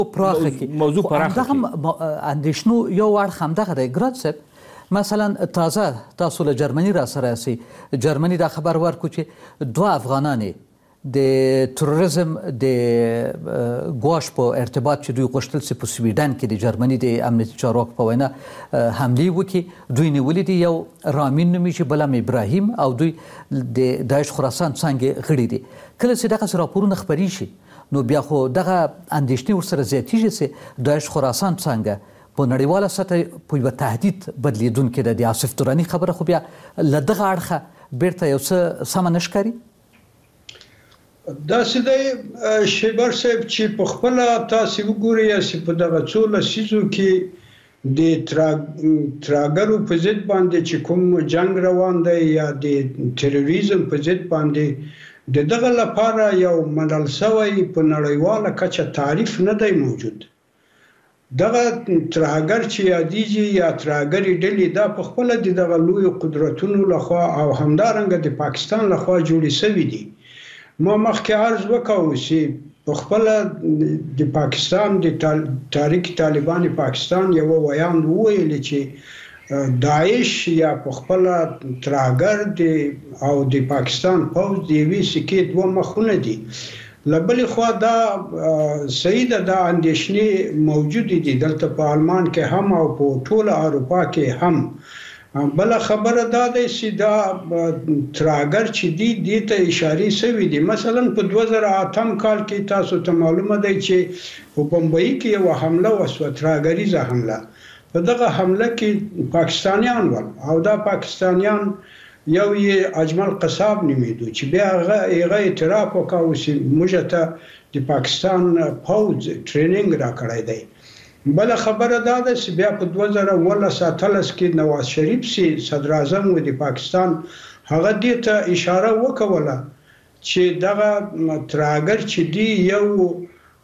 پراخه کې موضوع پراخه دغه اندېښنو یو اړخ همدغه دی ګراد صاحب مثلا تازه تاسو له جرمني را سره یاستئ جرمني دا خبر ورکړو چې 2 افغانان د تروریزم د ګواښ په ارتباط چې دوی غوښتل چې په سویډن کې د جرمني د امنیتي چارواکو په وینا حملې وکړي دوی نیولي دي یو رامین نومیږي بل هم ابراهیم او دوی د داعش خراسان څانګې غړي دي کله چې دغسې راپورونه خپرې شي نو بیا خو دغه اندېښنې ورسره زیاتېږي چې داعش خراسان څانګه په نړیواله سطح په یوه تهدید بدلېدونکې ده د آصف دراني خبره خو بیا له دغه اړخه بیرته یو څه سمه نه ښکاري داسې دی شیبر صاحب چې په خپله تاسې وګورئ چې په دغه څو لسیزو کې د تراګرو په ضد باندې چې کوم جنگ روان دی یا د تروریزم په ضد باندې د دغه لپاره یو منل شوی په نړیواله کچه تعریف نه دی موجود دغه تراګر چې یادېږي یا تراګرې ډلې دا په خپله د دغه لویو قدرتونو لخوا او همدارنګه د پاکستان لخوا جوړې شوي دي ما مخکې عرض وکړو چې په خپله د پاکستان د تحریک طالبان پاکستان یو ویاند وویل چې داعش یا په خپله تراګر او د پاکستان پوځ د یوې سکې 2 مخونه دي له بلې خوا دا صحیح ده دا اندېښنې موجودې دي دلته په آلمان کې هم او په ټوله اروپا کې هم بل خبره دا ده چې دا تراګر چې دي ته اشارې شوي دي مثلا په 2008 کال کې تاسو ته معلومه دی چې په بمبئی کې یو حمله وشوه تراګریزه حمله په دغه حمله کې پاکستانیان ول او دا پاکستانیان یو یې اجمل قصاب نومیدو چې بیا هغه اعتراف وکړ چې موږ ته د پاکستان پوځ ټریننګ را کړی دی بل خبره دا ده چې بیا په 2018 کې نواز شریف سي صدر اعظم و د پاکستان هغه دې ته اشاره وکوله چې دغه تراګر چې دی یو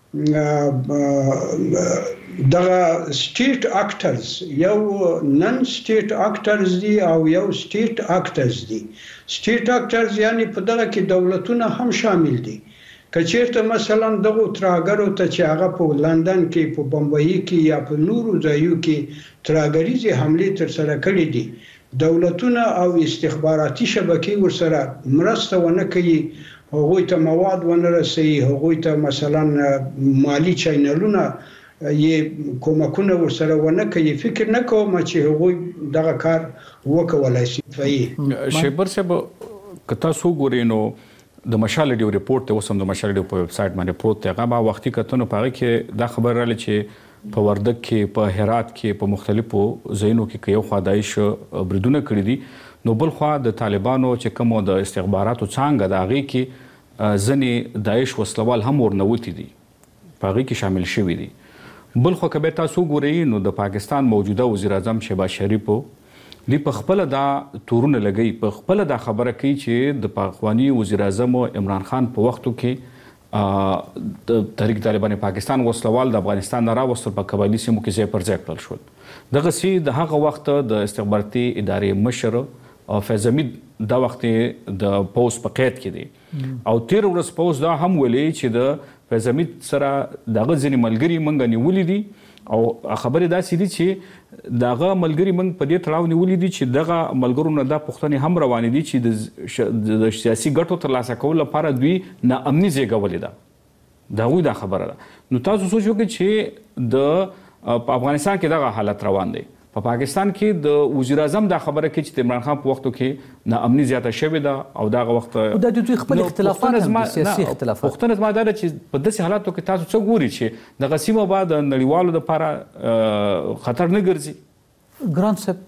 دغه سټیټ اکټرز یو نن سټیټ اکټرز دي او یو سټیټ اکټرز دي سټیټ اکټرز یعنی په دغه کې دولتونه هم شامل دي کچېرته مثلا دغه تراګرو ته چې هغه په لندن کې په بمبئی کې یا په نورو ځایو کې تراګریزي حملې تر سره کړې دي دولتونه او استخباراتي شبکې ورسره مرسته ونه کوي هغوی ته مواد ونه رسوي هغوی ته مثلا مالی چینلونه یې کومکونه ورسره ونه کوي فکر نه کوم چې هغوی دغه کار وکولای شي شیبر صاحب که تاسو ګورئ نو د مشال ډیو ریپورت ته اوس هم د مشال ډیو په ویب سایټ باندې پروت دی هغه به وختي کتنو په هغه کې دا خبر راغلی چې په وردګ کې په هرات کې په مختلفو ځایونو کې یو خوا داعش بریدونه کړي دي نو بل خوا د طالبانو چې کوم د استخباراتو څانګه د هغې کې ځینې داعش وسلوال هم ورنوتي دي په هغې کې شامل شوي دي بل خوا که بیا تاسو وګورئ نو د پاکستان موجوده وزیر اعظم شهباز شریفو دی په خپل دا تورونه لګي په خپل دا خبره کوي چې د پاکستاني وزیر اعظم عمران خان په وختو کې د تحریک طالبان پاکستان وسلوال د افغانستان نه راوستل په قبایلي سیمو کې ځای پر ځای کړل شول دغه سي د هغه وخت د استخباراتي ادارې مشر او فیض حمید دا وخت د پوز په قید کې دی او تیر ورځ پوز دا هم ویلي چې د فیض حمید سره دغه ځینې ملګري منګه نیولي دي او خبرې داسې دي چې دغه ملګري موږ په دې تړاو نیولي دي چې دغه ملګرو نه دا پوښتنې هم روانې دي چې د سیاسي ګټو ترلاسه کولو لپاره دوی ناامني زېږولې ده د هغوی دا خبره ده نو تاسو سوچ وکړئ چې په افغانستان کې دغه حالت روان دی په پاکستان کې د وزیر اعظم دا خبره کوي چې د عمران خان په وختو کې ناامني زیاته شوې ده او دغه وخت د دوی خپل اختلافات هم سیاسي اختلافات پوښتنه زما دا ده چې په داسې حالاتو کې تاسو څه ګورئ چې دغه سیمه به د نړیوالو لپاره خطر نه ګرځي ګران صاحب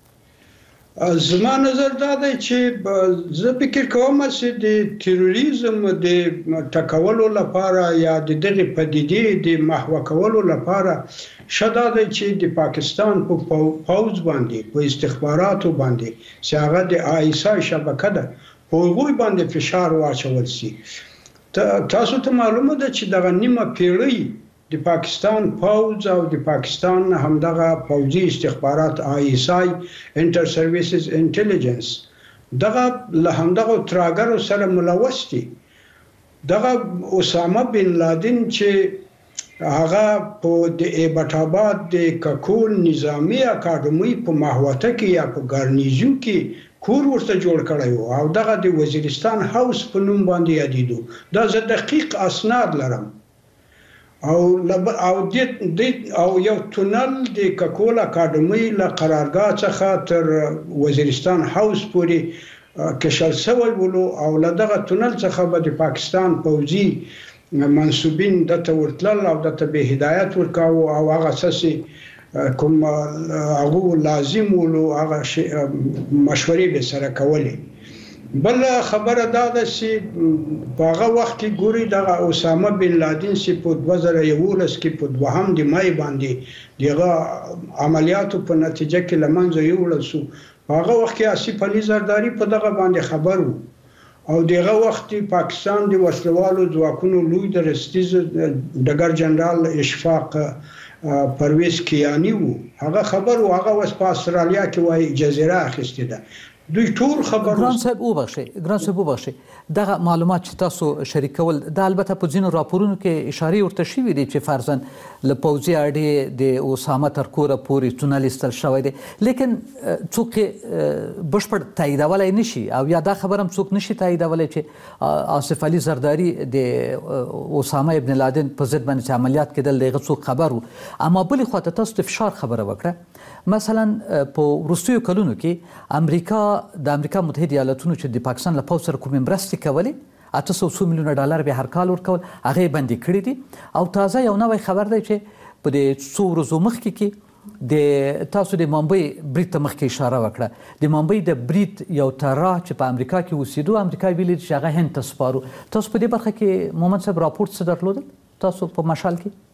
زما نظر دا دی چې زه فکر کوم چې د تروریزم د ټکولو لپاره یا د دغه پدیدې د محو کولو لپاره شدا دی چې د پاکستان په پوځ باندې په استخباراتو باندې چې هغه د آیسا شبکه ده په هغوی باندې فشار واچول شي تاسو ته معلومه ده چې دغه نیمه پیړۍ د پاکستان پوځ او د پاکستان همدغه پوځي استخبارات آیسای انټر سرویسز انټيليجنس دغه له همدغه تراګرو سره ملوث دي دغه اسامه بن لادن چې هغه په د ایبټ آباد د ککول نظامی اکاډمي په ماهوته کې یا په ګارنیزیو کې کور ورته جوړ کړی و او دغه د وزیرستان هاوس په نوم باندې یادېدو. دا زه دقیق اسناد لرم. او یو تونل د ککول اکاډمي له قرارګاه څخه تر وزیرستان هاوس پورې کشل شوی ولو او له دغه تونل څخه به د پاکستان پوځي منسوبین دته ورتلل او دته به هدایت ورکاو او هغه څه کوم هغه لازم ولو هغه مشورې به سره کولې. بل خبره دا ده چې په هغه وخت کې ګوري دغه اسامه بن لادن چې په 2011 کې په 2 د مای باندې دغه عملیاتو په نتیجه کې لمنځه یوړل شو. په هغه وخت کې آصف علي زرداری په دغه باندې خبر وو او دغه وخت پاکستان د وسلوالو ځواکونو لوی درستیز ډګر جنرال اشفاق پرویز کیانی وو. هغه خبر وو هغه وس په استرالیا کې وای جزیره اخیسته ده. دوی ټول خبر ګران صاحب وبخښئ دغه معلومات چې تاسو شریکول دا البته په ځینو راپورونو کې اشارې ورته شوې دي چې فرضاً له پوځي اډې د اسامه تر کوره پورې تونل ایستل شوی دی لیکن څوک بشپړ تاییدولی نشي او یا دا خبر هم څوک نشي تاییدولی چې آصف علي زرداری د اسامه ابن لادن په ضد باندې چې عملیات کېدل د هغه څوک خبر وو. اما بلې خواته تاسو د فشار خبره وکړه. مثلا په وروستیو کلونو کې د امریکا متحده ایالاتونو چې د پاکستان له پوځ سره کومې مرستې کولې 800 میلیونه ډالر به هر کال ورکول هغه بندي کړی دي او تازه یو نوی خبر دی چې په دې څو ورځو مخکې کې د تاسو د ممبئی برید ته مخکې اشاره وکړه. د ممبئی د برید یو طرح چې په امریکا کې اوسېدو امریکا ویلي چې هغه هند ته سپارو. تاسو په دې برخه کې مومند صاحب راپورټ څه درلودل تاسو په مشال کې؟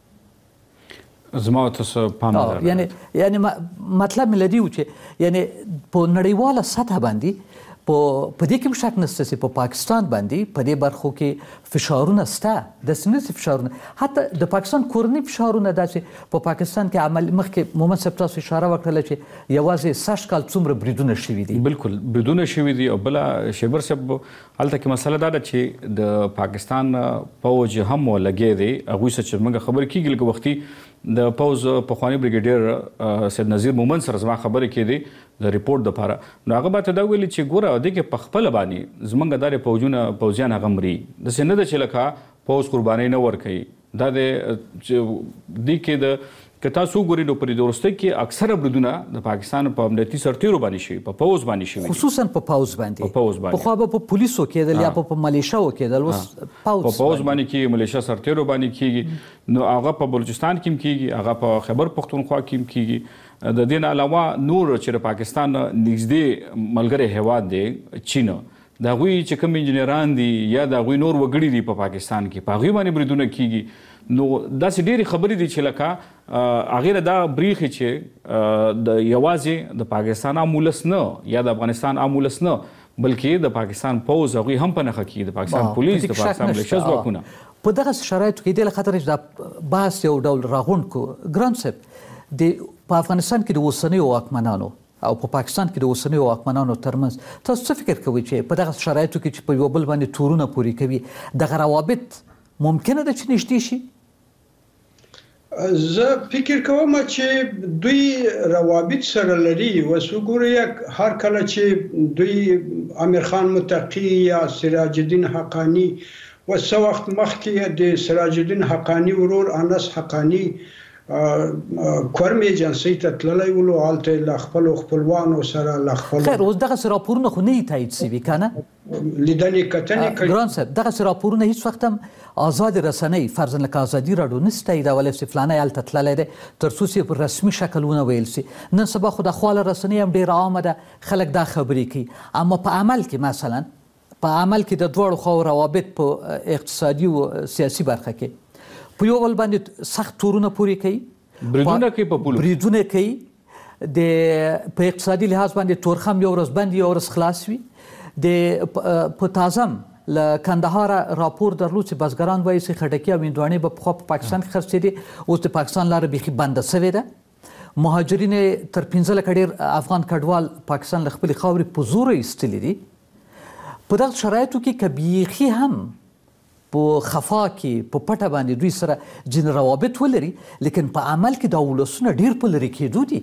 زما تاسو پام یعنی مطلب مې لدی و چې یعنی په نړیواله سطح باندې په دې کې شک نشته چې په پاکستان باندې په دې برخو کې فشارونه شته د سنسي فشارونه حتی د پاکستان کورنی فشارونه داسې په پاکستان کې عمل مخکې مومند صاحب تاسو اشاره وکړه چې یوازې سش کال څومره بریدونه شوي دي. بالکل بریدونه شوي دي او بل شیبر صاحب هلته کې مسله دا ده چې د پاکستان پوځ هم ولګي دی هغه څه موږ خبر کیږي لکه وختي د پوز پخوانی بریګیډیر سید نذیر مومن سره زما خبرې کېدې د ریپورت لپاره نو هغه به ته دا ویلي چې ګوره د کې په خپل باندې زمونږ د پوځیان هغه مري د سینه د چې لکه پوز قرباني نه ورکوي دا د دې کې د که تاسو ګورئ نو په دې وروسته کې اکثره بریدونه د پاکستان په امنیتي سرتیرو باندې شوي په پوز باندې شوي خصوصا په پوز باندې پخوا به په پولیسو کېدل یا په ملیشاو کېدل اوس په پوز باندې کې ملیشا سرتیرو باندې کېږي نو هغه په بلوچستان کې کېږي هغه په خیبر پختونخوا کې کېږي. د دې علاوه نور چې د پاکستان نږدې ملګری هیواد دی چین د هغوی چې کوم انجینران دي یا د هغوی نور وګړي دي په پاکستان کې په هغوی باندې بریدونه کېږي. نو داسې ډېرې خبرې دي چې لکه هغې دا بریښي چې د یوازې د پاکستان عام ولس نه یا د افغانستان عام ولس نه بلکې د پاکستان پوځ هغوی هم په نښه کېږي د پاکستان پولیس د پاکستان ملیشیا ځواکونه په دغه شرایطو کې دې له خطره چې دا بحث یو ډول راغونډ کړو. ګران صاحب په افغانستان کې د اوسنیو واکمنانو او په پاکستان کې د اوسنیو واکمنانو ترمنځ تاسو څه فکر کوئ چې په دغه شرایطو کې چې په یو بل باندې تورونه پورې کوي دغه روابط ممکنه ده چې نږدې شي؟ زه فکر کوم چې دوی روابط سره لري. وسوګوري هر کله چې دوی امیر خان متقی یا سراج الدین حقانی وسو وخت مخکې د سراج الدین حقانی ورور انس حقانی کورم ایجنسی ته تللی ولو حالته له خپل خپلوانو سره له خپل خیر اوس دغه راپورونه خو نه تایید شوي کنه لیدنې کتنې کوي. ګران صاحب دغه راپورونه هیڅ وخت هم آزاد رسنۍ فرضاً لکه ازادي راډیو نه تاییدولی چې فلانی هلته تللی دی تر څو چې په رسمي شکل ونه ویل شي. نن سبا خو د خواله رسنۍ هم ډېره عامه ده خلک دا خبرې کوي اما په عمل کې مثلا په عمل کې د دواړو خواو روابط په اقتصادي او سیاسي برخه کې په یو بل باندې سخت تورونه پورې کوي بریدونه کوي په پولو بریدونه کوي په اقتصادي لحاظ باندې تورخم یو ورځ بند یو ورځ خلاص وي. په تازم له کندهار راپور درلود چې بزګران وایي چې خټکي او هندواڼې به پخوا په پاکستان کې خرڅېدې اوس د پاکستان لاره بیخي بنده شوې ده. مهاجرین تر 15 لکه ډېر افغان کډوال پاکستان له خپلې خاورې په زوره ایستلي دي. په دغه شرایطو کې که بیخي هم په خفا کې په پټه باندې دوی سره ځینې روابط ولري، لیکن په عمل کې دا ولسونه ډیر په لرې کېدو دي.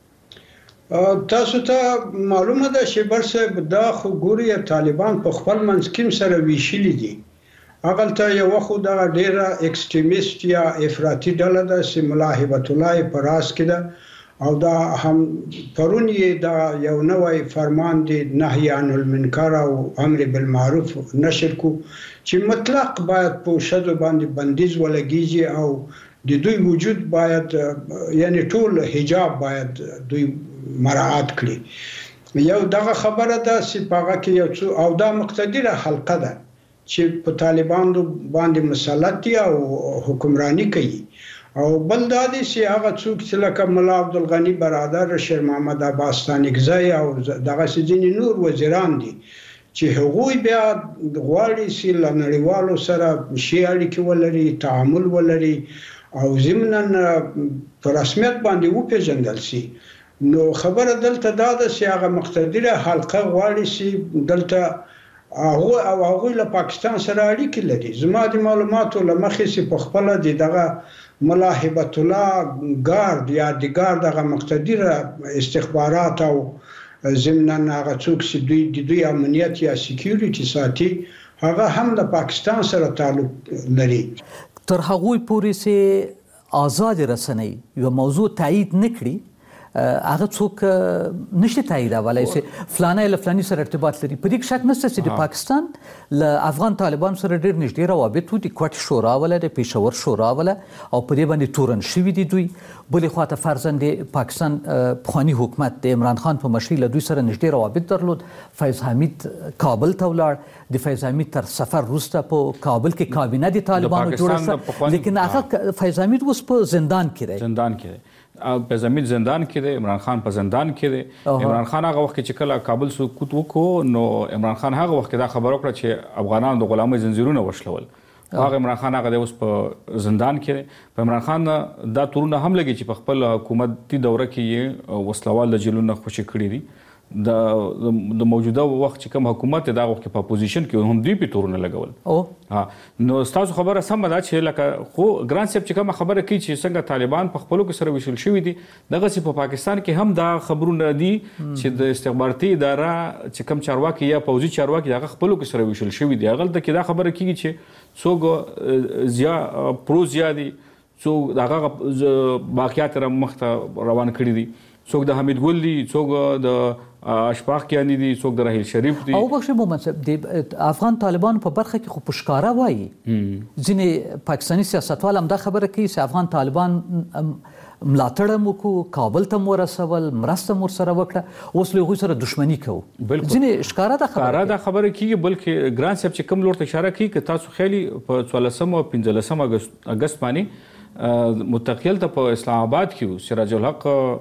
تاسو ته معلومه ده شیبر صاحب دا خو ګوري طالبان په خپل منځ کې سره ویشلي دي. هغلته یو خو دا ډیره ایکستریمیست یا افراطي ډله ده چې ملا هیبت الله په راس کې ده، او دا هم پرون یې دا یو نوی فرمان دی نهی عن المنکر او امر بالمعروف نشر کو چې مطلق باید په شذو باندې بندیز ولګیږي او د دوی وجود باید یعنی ټول حجاب باید دوی مراعات کړي. یو دغه خبره ده چې پاغه کې یو څو او دا مقتدره حلقه ده چې په طالبانو باندې مسلط دي او حکمرانی کوي، او بل دا دی چې هغه څوک چې لکه ملا عبدالغني برادر، شیر محمد عباس ستانکزی او دغه ځینې نور وزیران دي چې هغوی بیا غواړي چې له نړیوالو سره ښې اړیکې ولري، تعامل ولري او ضمناً په رسمیت باندې وپېژندل شي. نو خبره دلته دا ده چې هغه مقتدره حلقه غواړي چې دلته هغوی له پاکستان سره اړیکې لري. زما د معلوماتو له مخې چې په خپله د دغه ملا هیبت الله ګارد یا د ګارد هغه مقتدره استخبارات او ضمناً هغه څوک چې دوی امنیت یا سکیوریټي ساتي هغه هم د پاکستان سره تعلق لري. تر هغوی پورې چې آزاد رسنۍ یو موضوع تایید نه کړي، هغه څوک نشي تاییدولی چې فلانی له فلاني سره ارتباط لري. په دې کې شک نشته چې د پاکستان له افغان طالبانو سره ډېر نږدې روابط وو. د کوټ شورا وله، د پېښور شورا وله، او په دې باندې تورن شوي دي دوی. بلې خواته فرضاً د پاکستان پخواني حکومت د عمران خان په مشرۍ له دوی سره نږدې روابط درلود. فیض حمید کابل ته ولاړ، د فیض حمید تر سفر وروسته په کابل کې کابینه د طالبانو جوړه شوه، لیکن هغه فیض حمید اوس په زندان کې دی. فیض حمید زندان کې دی، عمران خان په زندان کې دی. عمران خان هغه وخت چې کله کابل سقوط وکړو نو عمران خان هغه وخت دا خبره وکړه چې افغانانو د غلامۍ زنځیرونه وشلول. هغه عمران خان هغه اوس په زندان کې دی. په عمران خان دا تورونه هم لګي چې په خپل حکومتي دوره کې یې وسلوال د جیلونو خوشي کړي دي. د موجوده وخت چې کوم حکومت دا وخت په اپوزیشن کې هم دوی په تورونه لګول. نو تاسو خبره سم ده چې لکه خو ګران صاحب چې کوم خبره کوي چې څنګه طالبان په خپلو کې سره وشل شوي دي، دغه په پاکستان کې هم دا خبرونه دي چې د استخباراتي اداره چې کوم چارواکي یا پوځي چارواکي دغه خپلو کې سره وشل شوي دي. هغه کې دا خبره کیږي چې څوک پروزیا دي، څوک دغه باقیات مخته روان کړي دي، څوک د حمید ګل دي، څوک د اشفاق کیانی دي، څوک د راهیل شریف دي. او بخښه مومن صاحب د افغان طالبانو په برخه کې خو پښکارا وایي ځینې پاکستاني سیاستوال هم دا خبره کوي چې افغان طالبان ملاتړ مو کو، کابل ته مو ورسول، مرسته مو سره وکړه، اوس له هغوی سره دښمني کوو. ځینې ښکاره دا خبره کیږي. بلکې ګران صاحب چې کوم لور ته اشاره کوي که تاسو خیالي په 14 او 15 اګست باندې متقیل ته په اسلام آباد کې سراج الحق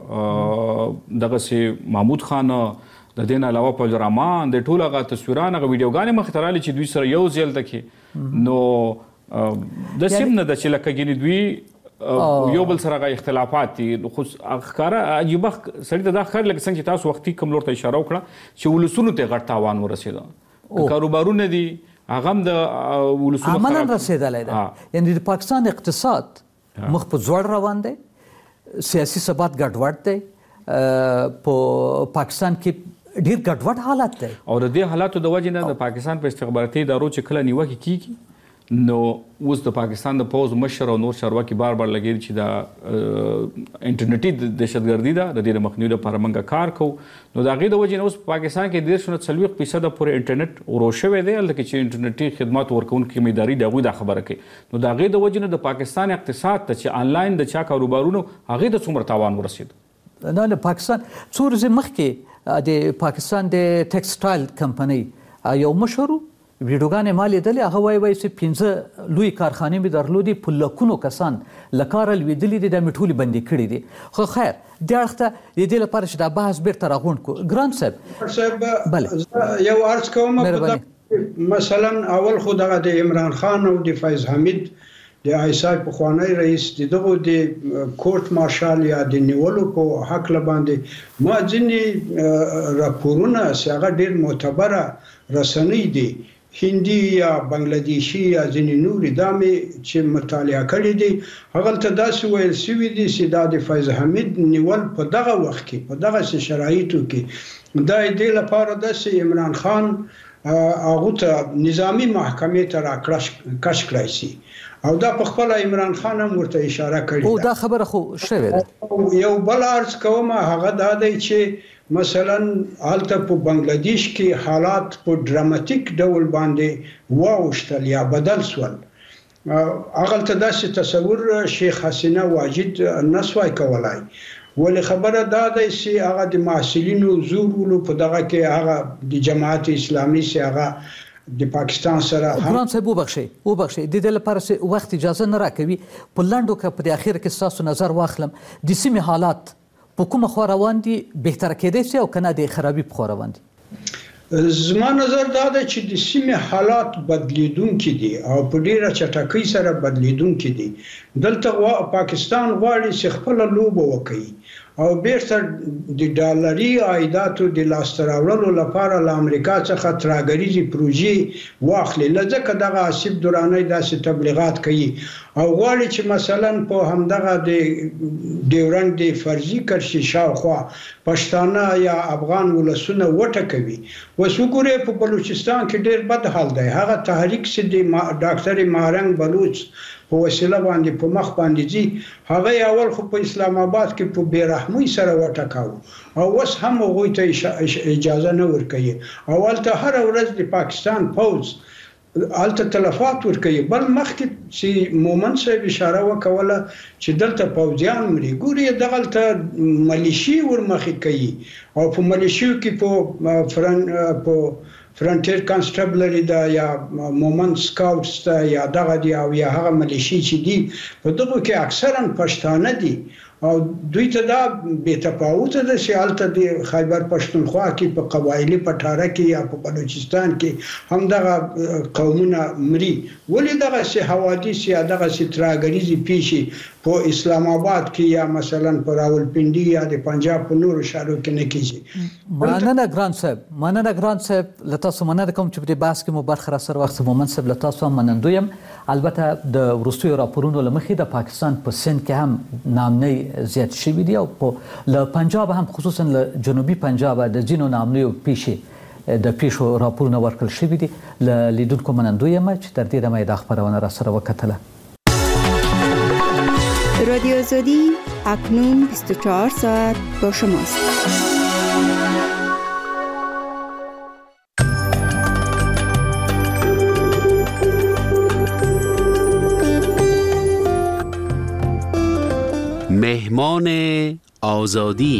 دغه سي محمود خان د دین علاوه په الرحمن د ټول هغه تصویران هغه ویډیوګانې مخ ته راغلي چې دوی سره یو ځل تکي نو د سیم نه د چې لکه ګینې دوی یو بل سره هغه اختلافات دي. خو ښکاره عجیبه سړي ته دا ښکاري لکه څنګه چې تاسو وختي کوم لور ته اشاره وکړه چې ولسونو ته غټ تاوان ورسېده، کاروبارونه دي هغه هم د ولسونو عملاً رسېدلی ده. یعنې د پاکستان اقتصاد مخ په ځوړ روان دی، سیاسي ثبات ګډوډ دی، په پاکستان کې ډیر ګډوډ حالت دی. او د دې حالاتو د وجې نه د پاکستان په استخباراتي ادارو چې کله نیوکې کیږي نو اوس د پاکستان د پوز مشر او نور چارواکي بار لګیږي چې دا انټرنیټي دهشتګردي ده، د دې مخنیوي لپاره موږ کار کوو. نو د هغې د وجې نه اوس په پاکستان کې 40% پورې انټرنیټ ورو شوی دی، هلته کې چې انټرنیټي خدمات ورکوونکي کومې ادارې دي هغوی دا خبره کوي. نو د هغې د وجې نه د پاکستان اقتصاد ته چې آنلاین د چا کاروبارونو هغې ته څومره تاوان ورسېد. نه د پاکستان څو ورځې مخکې د پاکستان د ټیکسټایل کمپنۍ یو مشر ویډیوګانې ما لیدلې، هغه وایي چې 15 لوی کارخانې مې درلودې، په لکونو کسان له کاره لوېدلي دي، دا مې ټولې بندې کړي دي. خو خیر دې اړخ ته د دې لپاره چې دا بحث بیرته راغونډ کړو. ګران صاحب یو عرض کوم، مثلا اول خو دغه د عمران خان او د فیض حمید د آیسای پخوانی رئیس دغه د کورټ مارشال یا د نیولو په حق باندې ما ځینې راپورونه چې هغه ډېر معتبره رسنۍ دي هندي یا بنگلاديشي یا ځینې نورې دامې چې مطالعه کړي دي هغه ته داسې ویل شوي دي چې دا د فیض حمید نیول په دغه وخت کې په دغه شرایطو کې دا دې لپاره د عمران خان هغه ته نظامی محکمې ته راکش کړی شي او دا په خپل عمران خان هم ورته اشاره کړې او دا خبره خو شوې ده یو بل عرض کوم هغه دا دی چې مثلا حالته په بنگلاديش کې حالات په ډراماتیک ډول باندې واوښتل یا بدل شول هغه ته داسې تصور شیخ حسینه واجد نسوای کولای ولې خبره دا ده چې هغه د محصلینو زورولو په دغه کې هغه د جماعت اسلامي سي هغه د پاکستان سره ګران صاحب وبخښي د دې لپاره وخت اجازه نه راکوي په لاندو کې په اخر کې تاسو نظر واخلم د سیمې حالات په کومه خو روان دي بهتر کېدای شي او کنه د خرابي په خو روان دي زما نظر دا ده چې د سیمې حالات بدلیدونکي دي او په ډیره چټکۍ سره بدلیدونکي دي دلته پاکستان غواړي چې خپل لوبه وکړي او بیرته د ډالري عایداتو د لاسته راوړلو لپاره له امریکا څخه ترهګریزي پروژې واخلي لکه دغه آصف دراني داسې تبلیغات کوي او غواړي چې مثلا په همدغه د ډیورنډ د فرضي کرشي شاوخوا پښتانه یا افغان ولسونه وټکوي وسوګوره په بلوچستان کې ډیر بد حال دی هغه تحریک چې د ډاکټر مارنګ بلوچ په وسیله باندې په مخ باندې دي هغه اول خو په اسلام آباد کې په بیرحمۍ سره وټکاو او اوس هم هغوی ته اجازه نه ورکوي اول ته هر ورځ د پاکستان پوز الته تلفات ورکوي بل مخکې چې مومن صاحب اشاره وکوله چې دلته پوځیان مري ګوري دغلته ملیشي ورمخې کوي او په ملیشیو کې په فرنټیر کانسټیبلری دا یا مومن سکاوټس دا یا دغه دی او یا هغه ملیشي چې دي په دغه کې اکثرا پښتانه دي او دوی ته دا به تفاوت ده چې حالت د خیبر پښتونخوا کې په قبایلی پټاره کې یا په بلوچستان کې هم دغه قومونه مري ولې دغه سي حوادث یا دغه سي تراګریزي پیشي په اسلام آباد کې یا مثلا په راولپنډي یا د پنجاب په نورو شهرو کې نه کیږي مننه ګران صاحب لته سمنه کوم چې په بحث کې مو برخه را سره وخت مومن صاحب لته سم منندویم البته د وروستیو راپورونو لمخې د پاکستان په سند کې هم نامنۍ زیات شوي دي او له پنجاب هم خصوصا له جنوبي پنجاب د ځینو نامنیو پیښو راپورونه ورکړل شوي دي له لیدونکو منندویم چې تر دې دمه د خبرونه را سره وکتله رادیو آزادی اکنون 24 ساعت با شماست. مهمان آزادی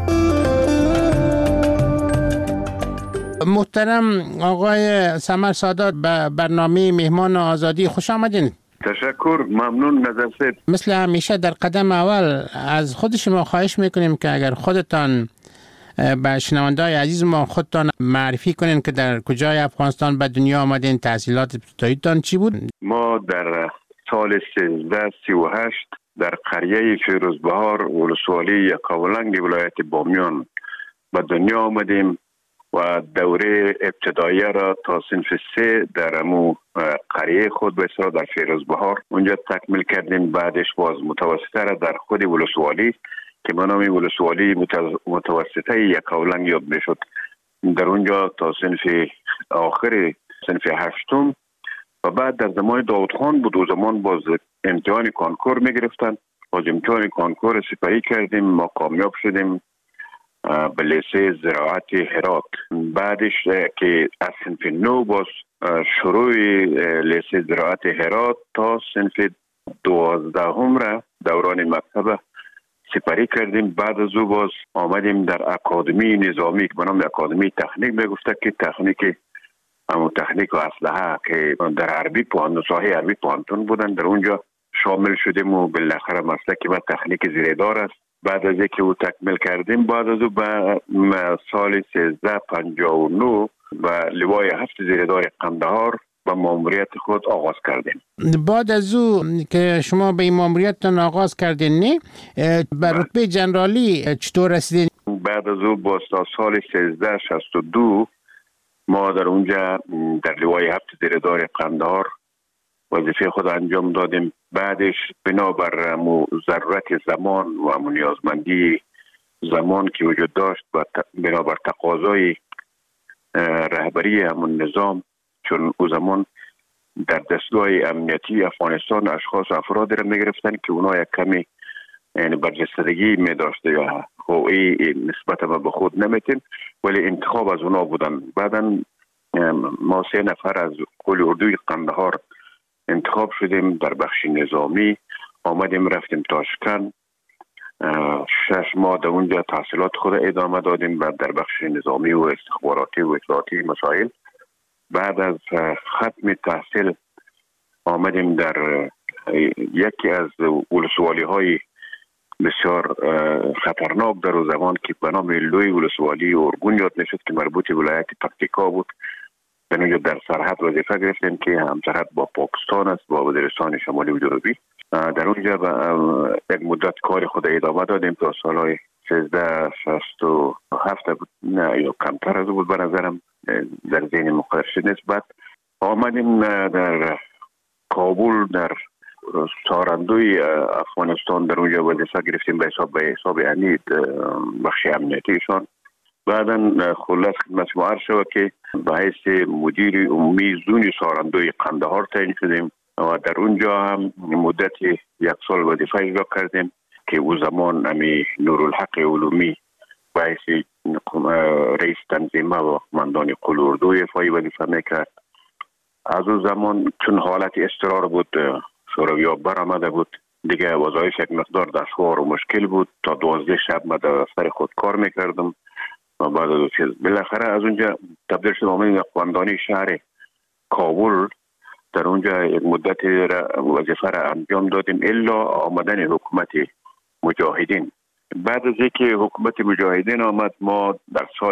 محترم آقای سمر سادات به برنامه مهمان آزادی خوش آمدین. تشکر ممنون نظر صاحب. مثل همیشه در قدم اول از خود شما خواهش میکنیم که اگر خودتان به شنونده‌های عزیز ما خودتان معرفی کنین که در کجای افغانستان به دنیا آمدین تحصیلات ابتداییتان چی بود؟ ما در سال 1338 در قریه فیروزبهار ولسوالی یکاولنگ ولایت بامیان به دنیا آمدیم و دوره ابتدایی را تا صنف 3 در امو قریه خود به اصطلاح در فیروزبهار اونجا تکمیل کردیم. بعدش باز متوسطه را در خود ولسوالی که به نام ولسوالی متوسطه یکاولنگ یاد میشد در اونجا تا صنف آخر صنف 8 و بعد در زمان داود خان بود و زمان باز امتحان کانکور میگرفتن باز امتحان کانکور سپری کردیم ما کامیاب شدیم به لیسه زراعت هرات. بعدش که از صنف 9 باز شروع لیسه زراعت هرات تا صنف 12 را دوران مکتب سپری کردیم. بعد از او باز آمدیم در اکادمی نظامی که به نام اکادمی تکنیک میگفته که تکنیک اما تکنیک و اسلحه که در عربی ساحه عربی پوهنتون بودن در اونجا شامل شدیم و بالاخره مسلک ما تکنیک زیردار است. بعد از اینکه او تکمیل کردیم بعد از او به سال 1359 و لوای 7 زیردار قندهار به ماموریت خود آغاز کردیم. بعد از او که شما به این ماموریتتان آغاز کردین نه به رتبه جنرالی چطور رسیدین؟ بعد از او با سال 1362 ما در اونجا در لوای 7 زیردار قندهار وظیفه خود انجام دادیم. بعدش بنابر ضرورت زمان و نیازمندی زمان که وجود داشت و بنابر تقاضای رهبری همون نظام، چون او زمان در دستگاه امنیتی افغانستان اشخاص افرادی را میگرفتن که اونا یک کمی یعنی برجستگی می داشته یا هویی نسبت به خود نمیتین، ولی انتخاب از اونا بودن. بعدا ما 3 نفر از قول اردوی قندهار انتخاب شدیم در بخش نظامی، آمدیم رفتیم تاشکند 6 ماه در اونجا تحصیلات خود ادامه دادیم و در بخش نظامی و استخباراتی و اطلاعاتی مسائل. بعد از ختم تحصیل آمدیم در یکی از ولسوالی های بسیار خطرناک در اون زمان که به نام لوی ولسوالی ارگون یاد میشد که مربوط ولایت پکتیکا بود. در اونجا در سرحد وظیفه گرفتیم که هم سرحد با پاکستان است، با وزیرستان شمالی و جنوبی. در اونجا یک مدت کار خود ادامه دادیم تا سالهای 1367 بود، نه یا کمتر از بود به نظرم در ذهن مقررش نیست. بعد آمدیم در کابل در سارندوی افغانستان در اونجا وظیفه گرفتیم به حساب عنید بخش امنیتیشان. بعدا خلاص خدمت شما عرض شود که به حیث مدیر عمومی زون سارندوی قندهار تعیین شدیم و در اونجا هم مدت 1 سال وظیفه اجرا کردیم که او زمان امی نورالحق علومی به حیث رئیس تنظیمه و قماندان قول اردو افای وظیفه میکرد. از او زمان چون حالت اضطرار بود، شوروی‌ها برآمده بود، دیگه وظایف یک مقدار دشوار و مشکل بود. تا 12 شب من در سر خود کار میکردم و بعد از چیز بالاخره از اونجا تبدیل شدم آمدیم قماندانی شهر کابل. در اونجا یک مدت وظیفه را انجام دادیم الا آمدن حکومت مجاهدین. بعد از اینکه حکومت مجاهدین آمد، ما در سال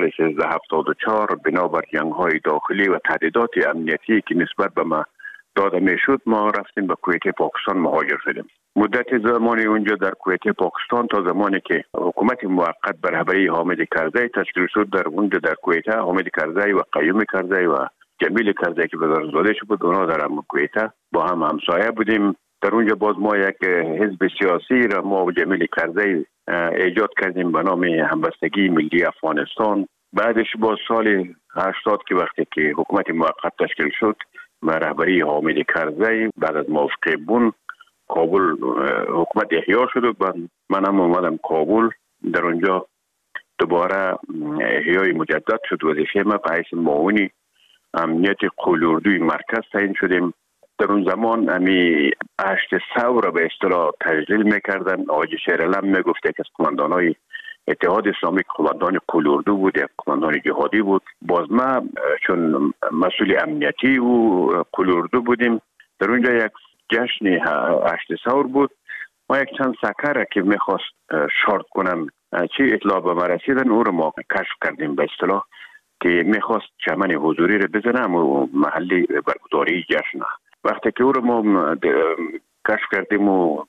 1374 بنابر جنگ‌های داخلی و تهدیدات امنیتی که نسبت به ما داده میشد، ما رفتیم به کویت پاکستان مهاجر شدیم. مدت زمانی اونجا در کویت پاکستان تا زمانی که حکومت موقت به رهبری حامد کرزی تشکیل شد، در اونجا در کویت حامد کرزی و قیوم کرزی و جمیل کرزی که وزارت‌زاده شد اونا در کویت با هم همسایه بودیم. در اونجا باز ما یک حزب سیاسی را ما و جمیل کرزی ایجاد کردیم به نام همبستگی ملی افغانستان. بعدش با سال 80 که وقتی که حکومت موقت تشکیل شد و رهبری حامد کرزی، بعد از موافقه بون کابل حکومت احیا شد و من هم اومدم کابل. در اونجا دوباره احیای مجدد شد. وظیفه ما به حیث معاون امنیت قول اردوی مرکز تعیین شدیم. در اون زمان امی 8 ثور به اصطلاح تجلیل میکردن. آقای شیرعلم میگفت که از قماندانای اتحاد اسلامی قماندان قول اردو بود، یک قماندان جهادی بود. باز ما چون مسئول امنیتی و قول اردو بودیم، در اونجا یک جشن 8 ثور بود. ما یک چند سکر که میخواست شارت کنم چی اطلاع به ما رسیدن، او رو ما کشف کردیم به اصطلاح که میخواست چمن حضوری رو بزنم و محلی برگزاری جشن. وقتی که او رو ما کشف کردیم و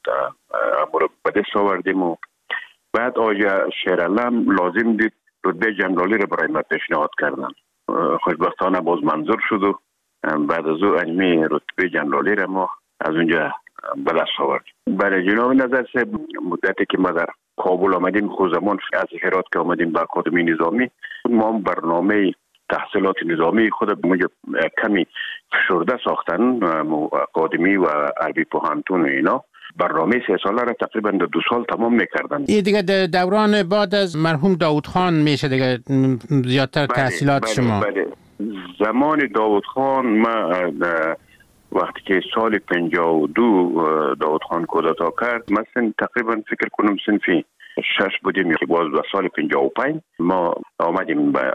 به دست آوردیم و بعد آقای شیرعلم لازم دید رتبه جنرالی رو برای ما پیشنهاد کردن. خوشبختانه باز منظور شد و بعد از او انجام رتبه جنرالی رو ما از اونجا به دست آوردیم. برای جناب نظر سه مدتی که ما در کابل آمدیم، خود زمان از هرات که آمدیم به اکادمی نظامی، ما برنامه تحصیلات نظامی خود کمی فشرده ساختن. اکادمی و عربی پوهنتون اینا برنامه 3 ساله را تقریبا در 2 سال تمام میکردن. این دیگه دوران بعد از مرحوم داود خان میشه دیگه زیادتر تحصیلات شما. بله. زمان داود خان ما وقتی که سال 52 داود خان کودتا کرد، مثلا تقریبا فکر کنم صنفی 6 بودیم که باز به سال 55 ما آمدیم به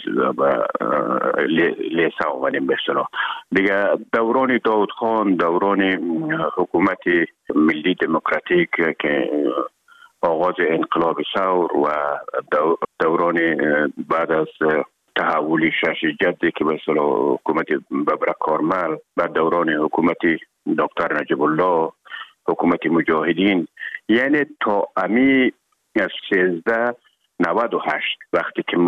لیسا آمدیم به اصطلاح. دیگه دوران داود خان دوران حکومت ملی دموکراتیک که آغاز انقلاب ثور و دوران بعد از تحول 6 جدی که به اصطلاح حکومت ببرک کارمل، بعد دوران حکومت دکتر نجیب الله، حکومت مجاهدین، یعنی تا امی از 1398 وقتی که ما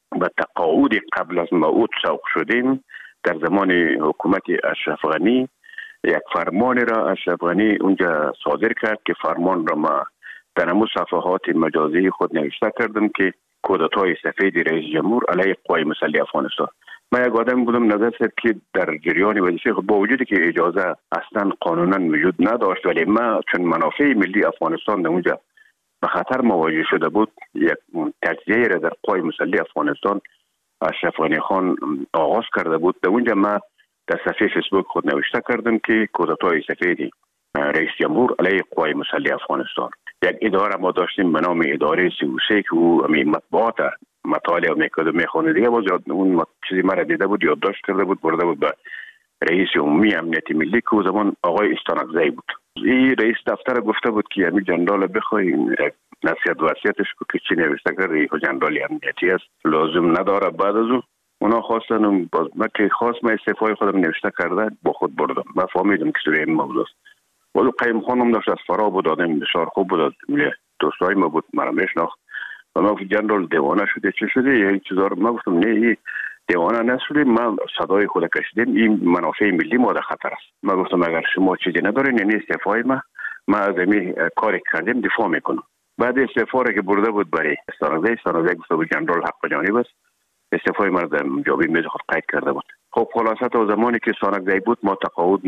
به تقاعد قبل از موعود سوق شدیم. در زمان حکومت اشرف غنی یک فرمان را اشرف غنی اونجا صادر کرد که فرمان را ما در همون صفحات مجازی خود نوشته کردم که کودتای سفید رئیس جمهور علیه قوای مسلح افغانستان. من یک آدم بودم نظر شد که در جریان وظیفه خود با وجودی که اجازه اصلا قانونا وجود نداشت، ولی ما چون منافع ملی افغانستان در اونجا به خطر مواجه شده بود، یک تجزیه را در قوای مسلح افغانستان اشرف غنی خان آغاز کرده بود. در اونجا ما در صفحه فیسبوک خود نوشته کردم که کودتای سفید رئیس جمهور علیه قوای مسلح افغانستان. یک اداره ما داشتیم به نام اداره 33 که او مطبوعات مطالعه میکرد و میخونه. دیگه باز اون چیزی مرا دیده بود، یادداشت کرده بود، برده بود به رئیس عمومی امنیت ملی که او زمان آقای استانکزی بود. این رئیس دفتر گفته بود که همین جنرال بخواین نصیحت وصیتش که چی نوشته کرده جنرال امنیتی است لازم نداره. بعد از اونا خواستن باز من که خواست من استعفای خودم نوشته کرده با خود بردم. من فهمیدم که سوی این موضوع است. ولی قیم خانم داشت از فرا بود، آدم بسیار خوب بود، دوستای ما بود، مرا میشناخت و ما گفت جنرال دیوانه شده چه شده یه چیزا رو. من گفتم نه این دیوانه نشده، ما صدای خود کشیدیم، این منافع ملی ما در خطر است. من گفتم اگر شما چیزی ندارین یعنی استعفای ما از این کاری کردیم دفاع میکنم. بعد استعفا را که برده بود برای استانکزی گفته بود جنرال حق جانب است، استعفای ما در جوابی میز خود قید کرده بود. خب خلاصه تا زمانی که استانکزی بود ما تقاعد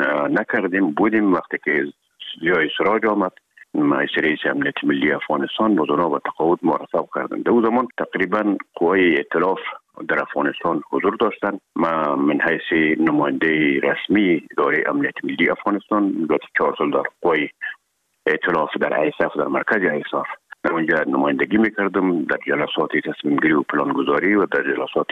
نکردیم، بودیم. وقتی که جای سراج آمد رئیس امنیت ملی افغانستان با اونا با تقاعد مرتب کردن. در اون زمان تقریبا قوای ائتلاف در افغانستان حضور داشتن. ما من حیث نماینده رسمی اداره امنیت ملی افغانستان 4 سال در قوای ائتلاف در ایساف در مرکز ایساف در اونجا نمایندگی میکردم در جلسات تصمیم گیری و پلانگذاری و در جلسات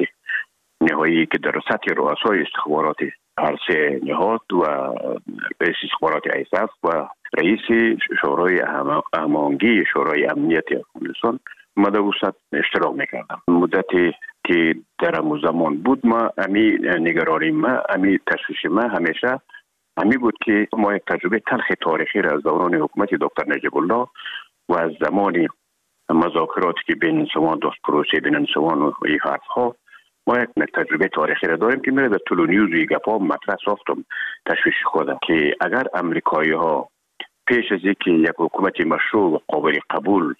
نهایی که در سطح رؤسای استخبارات هر سه نهاد و رئیس استخبارات ایساف و رئیس شورای هماهنگی شورای امنیت افغانستان ما در وسط اشتراک میکردم. مدتی که در اون زمان بود ما امی نگرانی ما امی تشویش ما همیشه امی بود که ما یک تجربه تلخ تاریخی را از دوران حکومت دکتر نجیب الله و از زمان مذاکراتی که بین انسوان داشت پروسه بین انسوان و این حرف ها ما یک تجربه تاریخی را داریم که میره در طول نیوز و گپا مطرح ساختم تشویش خودم که اگر امریکایی ها پیش از اینکه یک حکومت مشروع و قابل قبول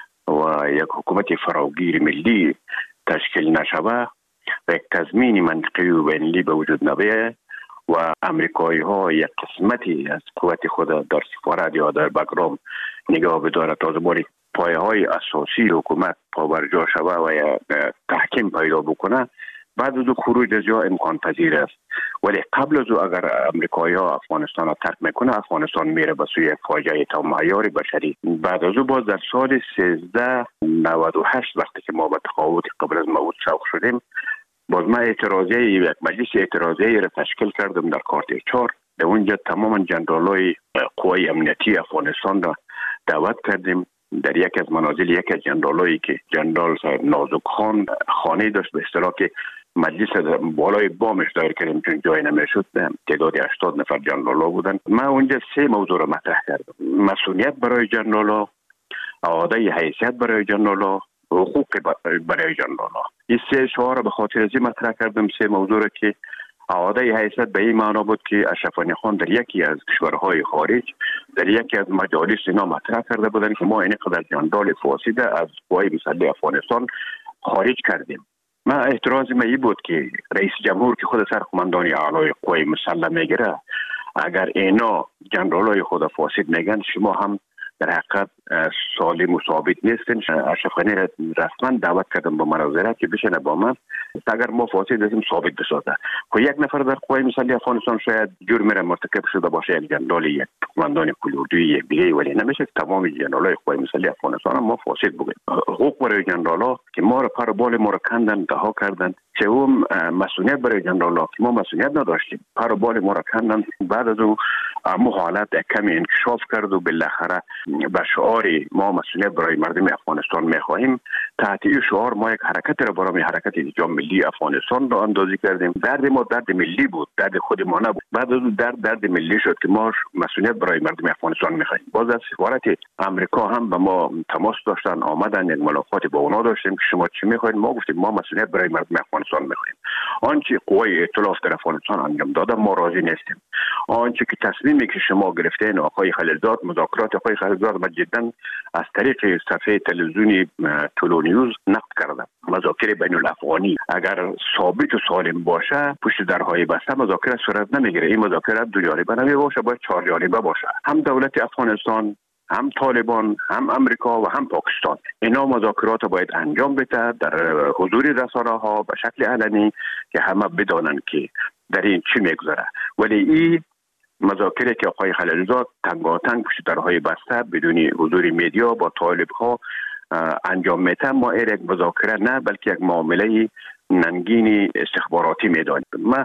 و یک حکومت فراگیر ملی تشکیل نشوه و یک تضمین منطقی و بین‌المللی به وجود نبیه و امریکایی ها یک قسمتی از قوت خود در سفارت یا در بگرام نگاه بداره تا زمانی پایه های اساسی حکومت پابرجا شوه و یا تحکیم پیدا بکنه، بعد از خروج از جا امکان پذیر است. ولی قبل از اگر امریکایی ها افغانستان را ترک میکنه افغانستان میره به سوی فاجعه تا معیار بشری. بعد از باز در سال 1398 وقتی که ما به تقاعد قبل از موعود سوق شدیم باز ما یک مجلس اعتراضی را تشکیل کردم در کارت 4. در اونجا تماما جنرالای قوای امنیتی افغانستان را دعوت کردیم. در یک از منازل یک از جنرالایی که جنرال صاحب نازک خان خانه داشت به اصطلاح که مجلس بالای بامش دایر کردیم چون جای نمیشد، تعداد 80 نفر جنرالا بودن. من اونجا 3 موضوع را مطرح کردم: مسئولیت برای جنرالا، اعاده حیثیت برای جنرالا، حقوق برای جنرالا. این 3 شعار را به خاطر ازی مطرح کردم. 3 موضوع را که اعاده حیثیت به این معنا بود که اشرف غنی خان در یکی از کشورهای خارج در یکی از مجالس اینا مطرح کرده بودن که ما این قدر جنرال فاسد از قوای مسلح افغانستان خارج کردیم. من اعتراض من این بود که رئیس جمهور که خود سرقماندان اعلای قوای مسلح میگیره، اگر اینا جنرالای خود فاسد میگن شما هم در حقیقت سالم و ثابت نیستن. اشرف غنی رسما دعوت کردم با مناظره که بشینه با من اگر ما فاسد هستیم ثابت بسازه. خب یک نفر در قوای مسلح افغانستان شاید جرم را مرتکب شده باشه، یک جنرال، یک قماندان کلوردوی، یک دیگه، ولی نمیشه تمام جنرالای قوای مسلح افغانستان ما فاسد بگیم. حقوق برای جنرالا که ما را پر بال ما را کندن، رها کردن. سوم مسئولیت برای جنرالا که ما مسئولیت نداشتیم، پر بال ما را کندن. بعد از اون حالت کمی انکشاف کرد و بالاخره به شعار ما مسئولیت برای مردم افغانستان میخواهیم، تحت این شعار ما یک حرکت را برای حرکت اتحاد ملی افغانستان را اندازی کردیم. درد ما درد ملی بود، درد خود ما نبود. بعد از درد ملی شد که ما مسئولیت برای مردم افغانستان میخواهیم. باز از سفارت امریکا هم به ما تماس داشتن، آمدن، یک ملاقات با اونا داشتیم که شما چی میخواید؟ ما گفتیم ما مسئولیت برای مردم افغانستان میخواهیم. آنچه قوای ائتلاف در افغانستان انجام داده ما راضی نیستیم. آنچه که تصمیمی که شما گرفتین آقای خلیلزاد، مذاکرات آقای خلیلزاد ما جدا از طریق صفحه تلویزیونی طلو نیوز نقد کردم. مذاکره بین الافغانی اگر ثابت و سالم باشه پشت درهای بسته مذاکره صورت نمیگیره. این مذاکره دو جانبه نمی باشه، باید چهار جانبه باشه. هم دولت افغانستان، هم طالبان، هم امریکا و هم پاکستان اینا مذاکرات باید انجام بده در حضور رسانه ها به شکل علنی که همه بدانن که در این چی میگذره. ولی این مذاکره که آقای خلیلزاد تنگاتنگ پشت درهای بسته بدون حضور میدیا با طالب ها انجام میده، ما این یک مذاکره نه بلکه یک معامله ننگین استخباراتی میدانیم. ما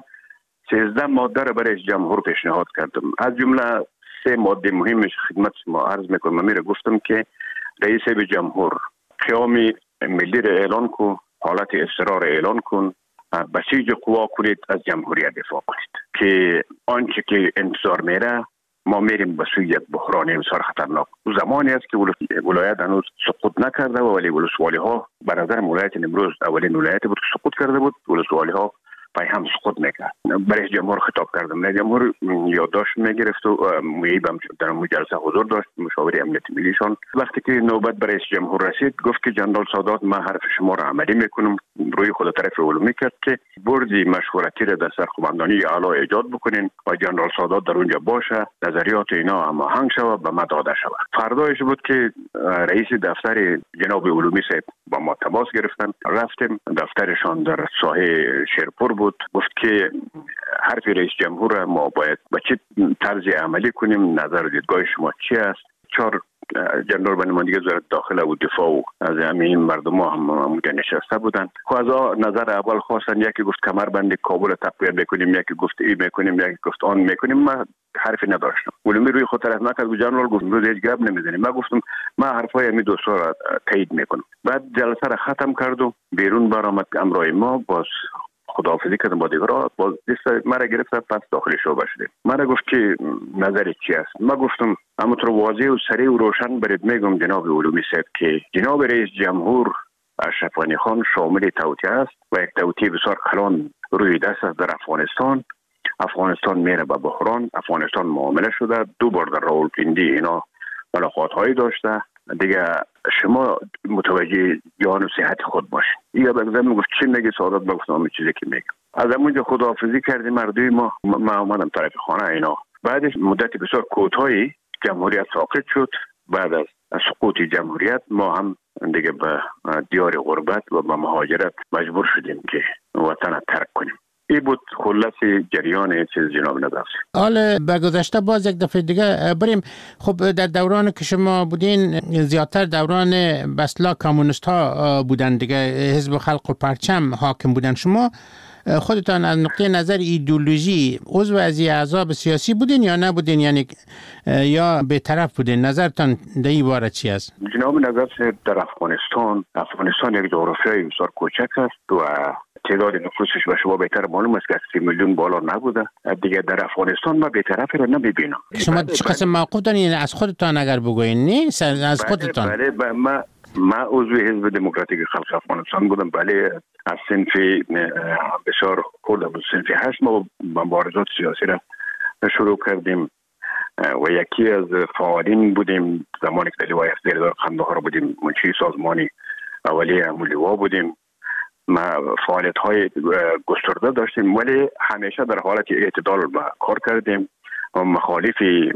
13 ماده را برای جمهور پیشنهاد کردم. از جمله 3 ماده مهمش خدمت شما عرض میکنم. من گفتم که رئیس به جمهور قیام ملی را اعلان کن، حالت اضطرار اعلان کن، بسیج قوا کنید، از جمهوریت دفاع کنید که آنچه که انتظار میره ما میریم به سوی یک بحران بسیار خطرناک. زمانی است که ولایت هنوز سقوط نکرده و ولی ولسوالی ها به نظر ولایت امروز اولین ولایت بود که سقوط کرده بود. ولسوالی ها پای هم سقوط میکرد. برای جمهور خطاب کردم. نه جمهور یادداشت میگرفت و معیبم در جلسه حضور داشت مشاور امنیت ملیشان. وقتی که نوبت برای جمهور رسید گفت که جنرال سادات من حرف شما را عملی میکنم. روی خود طرف علومی کرد که بردی مشورتی را در سرقماندانی اعلی ایجاد بکنین و جنرال سادات در اونجا باشه، نظریات اینا هماهنگ شود به ما داده شود. فردایش بود که رئیس دفتر جناب علومی صاحب با ما تماس گرفتن. رفتیم دفترشان در ساحه شیرپور بود. گفت که حرف رئیس جمهور ما باید به چه طرز عملی کنیم، نظر و دیدگاه شما چی است؟ 4 جنرال به نمایندگی وزارت داخله و دفاع و از همین مردم هم اونجا نشسته بودن. از نظر اول خواستن، یکی گفت کمربند کابل تقویت بکنیم، یکی گفت ای میکنیم، یکی گفت آن میکنیم. من حرفی نداشتم. علومی روی خود طرف نکرد و جنرال گفت روز هیچ گپ نمیزنیم. من گفتم من حرفای همین دوستا را تایید میکنم. بعد جلسه را ختم کرد و بیرون برآمد امرای ما. باز خداحافظی کردم با دیگران. باز دست مرا گرفت پس داخل شعبه شدیم. مرا گفت که نظر چی است؟ من گفتم همونطور واضح و سریع و روشن برید میگم جناب علومی صاحب که جناب رئیس جمهور اشرف غنی خان شامل توطئه است و یک توطئه بسیار کلان روی دست است در افغانستان. افغانستان میره به بحران. افغانستان معامله شده. 2 بار در راولپیندی اینا ملاقات هایی داشته. دیگه شما متوجه جان و صحت خود باشین. یا بگذارم میگفت چی میگه سعادت؟ بگفتم همین چیزی که میگه. از همونجا خداحافظی کردیم مردم ما. من آمدم طرف خانه اینا. بعدش مدت بسیار کوتاهی جمهوریت ساقط شد. بعد از سقوط جمهوریت ما هم دیگه به دیار غربت و به مهاجرت مجبور شدیم که وطن را ترک کنیم. این بود خلاصه جریان چیز جناب نظر. حالا به گذشته باز یک دفعه دیگه بریم. خب در دوران که شما بودین زیادتر دوران بسلا کمونیست ها بودن دیگه، حزب خلق و پرچم حاکم بودن. شما خودتان از نقطه نظر ایدئولوژی عضو از احزاب سیاسی بودین یا نبودین، یعنی یا به طرف بودین؟ نظرتان در این باره چی است؟ جناب نظر در افغانستان یک جغرافیای بسیار کوچک است و تعداد نفوسش به شما بهتر معلوم است که 30 میلیون بالا نبوده. دیگه در افغانستان ما بی‌طرفی را نمی‌بینم. شما چه قسم موقف دارین از خودتان اگر بگوین؟ نه از خودتان. بله ما عضو حزب دموکراتیک خلق افغانستان بودم. بله از صنف بسیار خردم بود. صنف 8 ما مبارزات سیاسی را شروع کردیم و یکی از فعالین بودیم. زمانی که در لوای زیردار قندهار بودیم منشی سازمانی اولیه امولوا بودیم. ما فعالیت های گسترده داشتیم ولی همیشه در حالت اعتدال کار کردیم و مخالف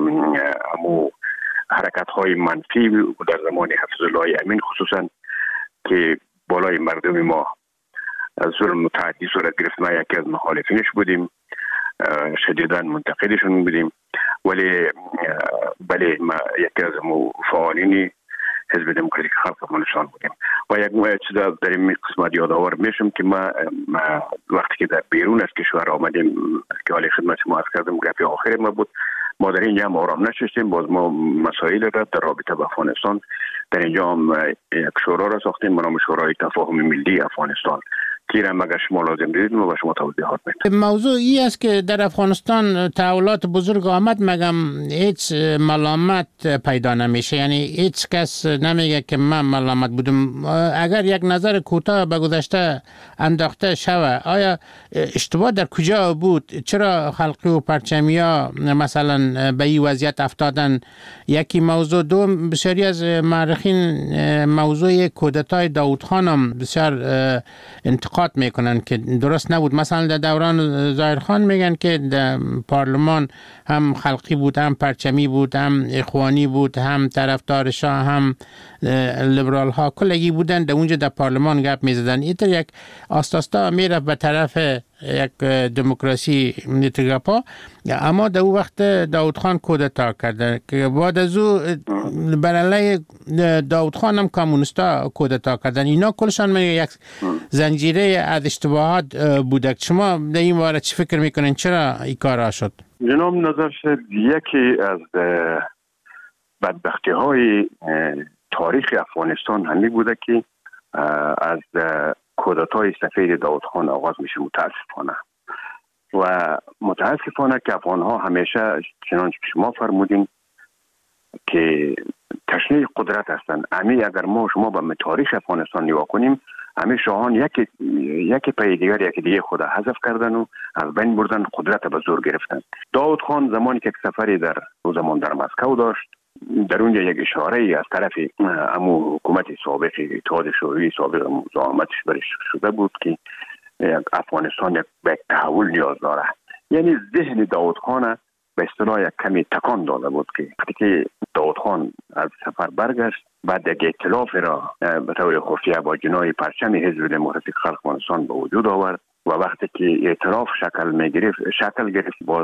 حرکت های منفی در زمان حفظالله امین خصوصا که بالای مردم ما از ظلم متعدی صورت گرفت. ما یکی از مخالفینش بودیم، شدیداً منتقدشون بودیم. ولی بله ما یکی از فعالین حزب دموکراتیک خلق افغانستان بودیم و یک چیز در این قسمت یادآور میشم که ما وقتی که در بیرون از کشور آمدیم که حالی خدمت ما عرض کردم گپی آخر ما بود. ما در اینجا هم آرام نشستیم. باز ما مسائل را در رابطه با افغانستان در اینجا هم یک شورا را ساختیم به نام شورای تفاهم ملی افغانستان که را مگر شما لازم دیدید ما به شما توضیحات میدیم. موضوع ای است که در افغانستان تحولات بزرگ آمد مگم هیچ ملامت پیدا نمیشه، یعنی هیچ کس نمیگه که من ملامت بودم. اگر یک نظر کوتاه به گذشته انداخته شود آیا اشتباه در کجا بود؟ چرا خلقی و پرچمیا مثلا به این وضعیت افتادن؟ یکی موضوع. دوم، بسیاری از مورخین موضوع کودتای داود خان هم بسیار انتقاد میکنن که درست نبود. مثلا در دوران ظاهر خان میگن که در پارلمان هم خلقی بود، هم پرچمی بود، هم اخوانی بود، هم طرفدار شاه، هم لیبرال ها کلگی بودن. در اونجا در پارلمان گپ میزدن. اینطور یک آستاستا میره به طرف یک دموکراسی نیتگاپا. اما در اون وقت داود خان کودتا کرده که بعد از او بر علیه داود خان هم کمونیستا کودتا کردن. اینا کلشان یک زنجیره از اشتباهات بوده. شما در این باره چی فکر میکنین؟ چرا این کارا شد؟ جناب نظر شد یکی از بدبختی های تاریخ افغانستان همی بوده که از کودتای سفید داود خان آغاز میشه. متاسفانه که افغانها همیشه چنانچه که شما فرمودین که تشنه قدرت هستند. اگر ما شما به تاریخ افغانستان نگاه کنیم، همه شاهان یکی پای دیگر یکی دیگه خود حذف کردن و از بین بردن، قدرت به زور گرفتن. داود خان زمانی که یک سفری در او زمان در مسکو داشت، در اونجا یک اشاره از طرف امو حکومت سابق اتحاد شوروی سابق مزاحمتش برش شده بود که افغانستان یک تحول نیاز داره. یعنی ذهن داود خان به اصطلاح یک کمی تکان داده بود که وقتی که داود خان از سفر برگشت، بعد یک ائتلاف را به طور خفیه با جناح پرچم حزب دموکراتیک خلق افغانستان به وجود آورد و وقتی که ائتلاف شکل گرفت باز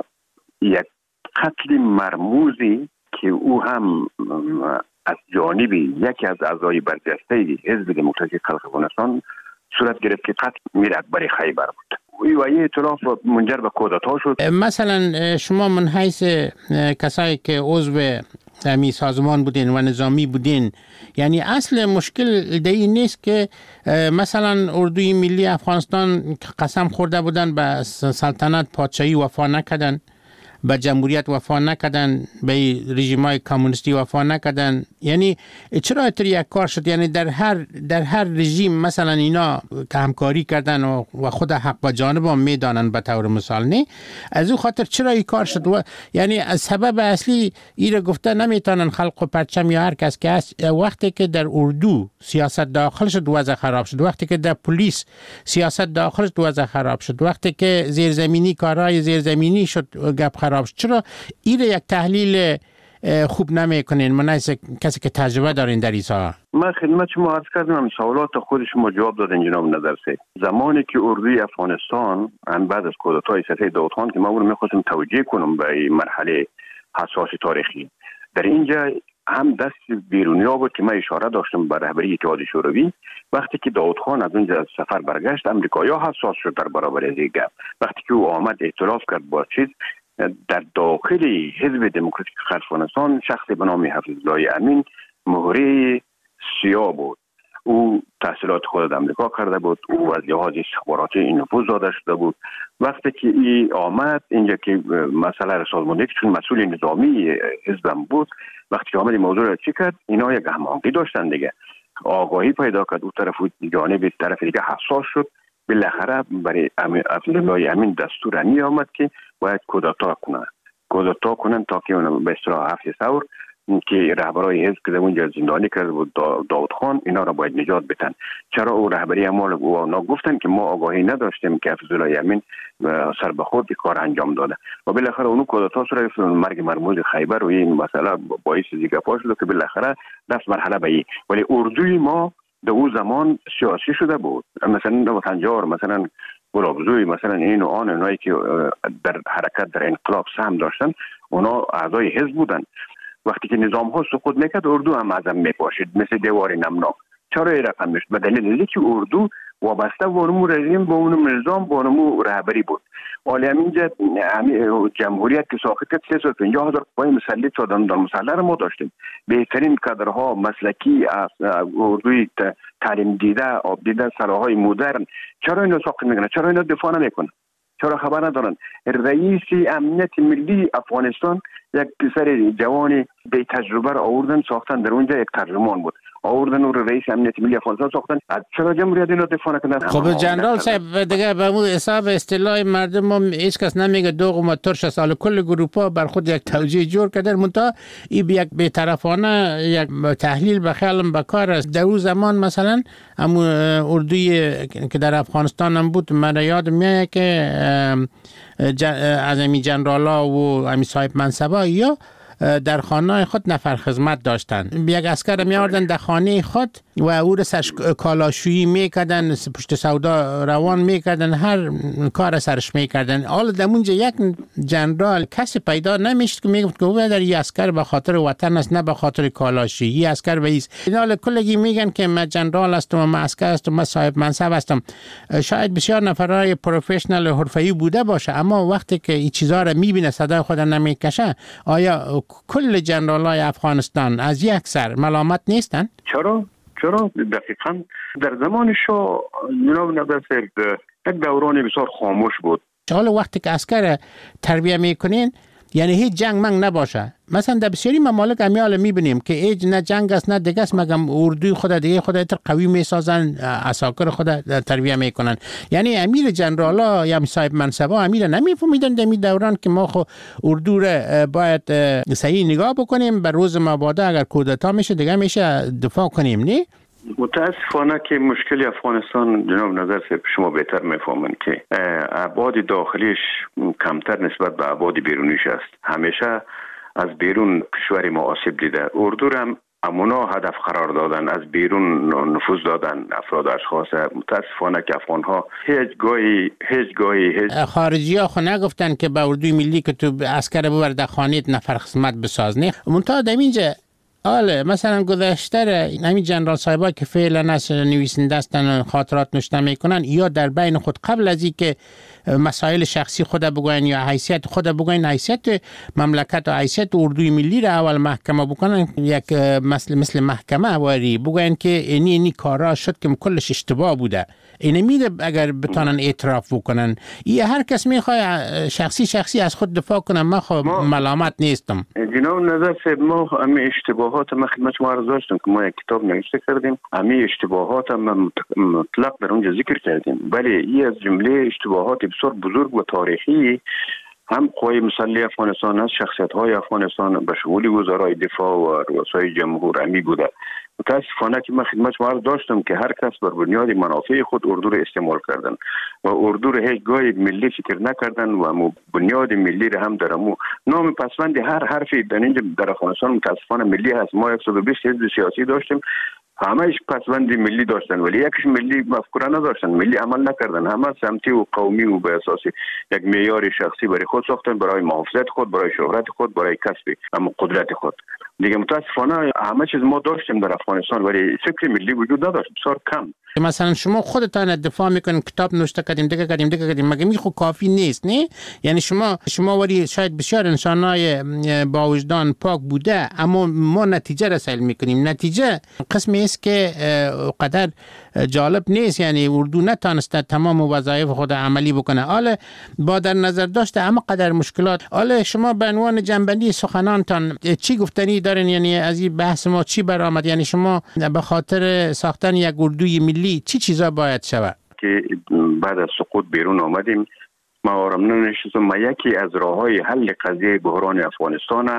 یک قتل مرموزی که او هم از جانب یکی از اعضای برجسته حزب دموکراتیک خلق افغانستان صورت گرفت که قتل میر اکبر خیبر بود و این ائتلاف منجر به کودتا شد. مثلا شما من حیث کسایی که عضو همی سازمان بودین و نظامی بودین، یعنی اصل مشکل این نیست که مثلا اردوی ملی افغانستان قسم خورده بودن به سلطنت پادشاهی وفا نکردن، به جمهوریت وفا نکردن، به رژیم‌های کمونیستی وفا نکردن؟ یعنی چرا اینطوری یک کار شد؟ یعنی در هر رژیم مثلا اینا که همکاری کردن و خود حق با جانب هم میدانن به طور مثال، نه از او خاطر چرا این کار شد؟ و یعنی از سبب اصلی ایره گفته نمیتونن خلق و پرچم یا هر کس که هست. وقتی که در اردو سیاست داخل شد وضع خراب شد، وقتی که در پلیس سیاست داخل شد وضع خراب شد، وقتی که زیرزمینی کارهای زیرزمینی شد گپ خراب شد. چرا این یک تحلیل خوب نمیکنین؟ من کسی که تجربه دارین در این ساحه. من خدمت شما عرض کردم، سوالات خود شما جواب دادن جناب نظرسید. زمانی که اردوی افغانستان بعد از کودتای سفید داود خان که ما اون می‌خواستم توجیه کنم به این مرحله حساس تاریخی، در اینجا هم دست بیرونیا بود که من اشاره داشتم به رهبری اتحاد شوروی. وقتی که داود خان از اونجا از سفر برگشت، امریکایی‌ها حساس شد در برابر از این گپ. وقتی که او آمد اعتراف کرد با چیز در داخل حزب دموکراتیک خلق افغانستان، شخصی به نام حفیظالله امین مهره سیاه بود. او تحصیلات خود در امریکا کرده بود، او از لحاظ استخباراتی نفوذ داشته شده بود. وقتی که ای آمد اینجا که مسئله را سازماندهی، چون مسئول نظامی حزبم بود، وقتی که آمد این موضوع را چی کرد، اینا یک هماهنگی داشتن دیگه، آگاهی پیدا کرد، او طرف جانب طرف دیگه حساس شد. بالاخره برای حفیظالله امین دستور می آمد که باید کودتا کنن تا که به اصطلاح 7 ثور که رهبرای حزب که در اونجا زندانی کرده بود داود خان، اینا را باید نجات بدن. چرا او رهبری اعمال اونا گفتن که ما آگاهی نداشتیم که حفیظالله امین سر به خود کار انجام داده و بالاخره اونو کودتا صورت مرگ مرموز خیبر و این مسئله باعث دیگه پا شد که بالاخره رفت مرحله به این. ولی اردوی ما در اون زمان سیاسی شده بود، مثلا وطنجار، مثلا گلابزوی، مثلا این و آن، اونایی که در حرکت در انقلاب سهم داشتن، اونا اعضای حزب بودن. وقتی که نظام ها سقوط میکرد، اردو هم ازم میپاشید مثل دیوار نمناک. چرا این رقم میشد؟ به دلیل اینکه اردو وابسته به اون رژیم، به اون نظام، به اون رهبری بود. ولی همینجا جمهوریت که ساخت کرد 350,000 قوای مسلح دادن، در مسلح را ما داشتیم. بهترین کادرها مسلکی اردوی تعلیم دیده، آب دیده، سلاح‌های مدرن. چرا اینا ساخت میکنن؟ چرا اینا دفاع نمیکنن؟ چرا خبر ندارن؟ رئیس امنیت ملی افغانستان یک پسر جوان بی تجربه را آوردن ساختن، در اونجا یک ترجمان بود، آوردن او رئیس امنیت ملی افغانستان ساختن. چرا جمهوریت اینا دفاع نکنن؟ خب جنرال صاحب دیگه به اون حساب اصطلاح مردم هم هیچ کس نمیگه دوغ و ترش سال کل گروپا بر خود یک توجیه جور کردن، منتها این یک بی‌طرفانه یک تحلیل به خیالم بکار است. در اون زمان مثلا همون اردوی که در افغانستان هم بود، من یاد میاد که از امی جنرالا و امی صاحب منصبا یا در خانه خود نفر خدمت داشتن. یک اسکر می آوردن در خانه خود و او را سرش کالاشویی میکردن، پشت سودا روان میکردن، هر کار سرش میکردن. حالا در اونجا یک جنرال کسی پیدا نمیشد که میگفت که او در این اسکر به خاطر وطن است، نه به خاطر کالاشویی. این اسکر به ایست. حالا کلگی میگن که من جنرال هستم و من اسکر هستم، من صاحب منصب هستم. شاید بسیار نفرای پروفشنال حرفه‌ای بوده باشه، اما وقتی که این چیزا را میبینه صدای خود نمیکشه، آیا کل جنرالای افغانستان از یک سر ملامت نیستن؟ چرا دقیقاً در زمان شاه جناب نظر صاحب یک دوران بسیار خاموش بود. حالا وقتی که عسکر تربیه میکنین یعنی هیچ جنگ منگ نباشه. مثلا در بسیاری ممالک همیال میبینیم که هیچ نه جنگ است نه دیگه است، مگم اردوی خود دیگه خود تر قوی میسازن، عساکر خود تربیه میکنن. یعنی امیر جنرالا یا صاحب منصبا امیر نمیفهمیدن در این دوران که ما خو اردو را باید صحیح نگاه بکنیم، بر روز مبادا اگر کودتا میشه دیگه میشه دفاع کنیم. نه متاسفانه که مشکل افغانستان جناب نظر صاحب شما بهتر میفهمن که ابعاد داخلیش کمتر نسبت به ابعاد بیرونیش است. همیشه از بیرون کشور ما آسیب دیده. اردو هم امونا هدف قرار دادن، از بیرون نفوذ دادن افراد اشخاص. متاسفانه که افغان ها هیچ گاهی خارجی ها خو نگفتن که به اردوی ملی که تو عسکر ببر در خانیت نفر خدمت بساز. نه منتها در اینجا آله مثلا گذشته همین جنرال صاحبا که فعلا از نویسنده هستن خاطرات نوشته میکنن، یا در بین خود قبل از اینکه مسائل شخصی خود بگوین یا حیثیت خود بگوین، حیثیت مملکت و حیثیت اردوی ملی را اول محکمه بکنن، یک مثل محکمه واری بگوین که اینی کارا شد که کلش اشتباه بوده. اینه میده اگر بتونن اعتراف بکنن. هر کس میخواد شخصی از خود دفاع کنه. من ملامت نیستم. جناب نظر صاحب ما همه اشتباهات ما خدمت شما عرض داشتم که ما یک کتاب نوشته کردیم، همه اشتباهات ما مطلق در اونجا ذکر کردیم. ولی این از جمله اشتباهات بسیار بزرگ و تاریخی هم قوای مسلح افغانستان از شخصیت‌های افغانستان به شمول وزرای دفاع و رؤسای جمهور امی بوده. متاسفانه که من خدمت شما عرض داشتم که هر کس بر بنیاد منافع خود اردو را استعمال کردن و اردو را هیچ گاهی ملی فکر نکردن و بنیاد ملی را هم در نام پسوند هر حرفی در اینجا در افغانستان متاسفانه ملی هست. ما 120 حزب سیاسی داشتیم، همهش پسوند ملی داشتن ولی یکیش ملی مفکوره نداشتن، ملی عمل نکردن، همه سمتی و قومی و به اساس یک معیار شخصی برای خود ساختن، برای محافظت خود، برای شهرت خود، برای کسب قدرت خود. دیگه متاسفانه همه چیز ما داشتیم در افغانستان ولی فکر ملی وجود نداشت، بسیار کم. مثلا شما خودتان دفاع میکنین، کتاب نوشته کردیم مگه می خود کافی نیست؟ نه یعنی شما ولی شاید بسیار انسانای با وجدان پاک بوده، اما ما نتیجه رسول میکنیم. نتیجه قسمی است که قدر جالب نیست، یعنی اردو نتانسته تمام وظایف خود عملی بکنه. حالا با در نظر داشته اما قدر مشکلات. حالا شما به عنوان جنبندی سخنانتان چی گفتنی دارین؟ یعنی از این بحث ما چی برآمد؟ یعنی شما به خاطر ساختن یک اردوی ملی چی چیزا باید شود؟ که بعد از سقوط بیرون آمدیم، ما آرام ننشستم. ما یکی از راه‌های حل قضیه بحران افغانستان